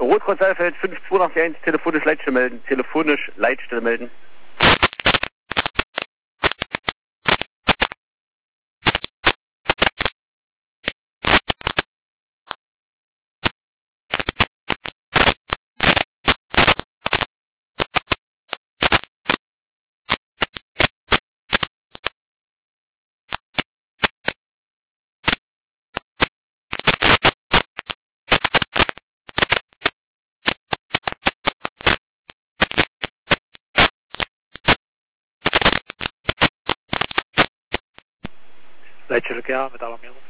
Rotkreuz Saalfeld 5281, telefonisch Leitstelle melden. Telefonisch Leitstelle melden. Leitstelle GA mit Alarmierung.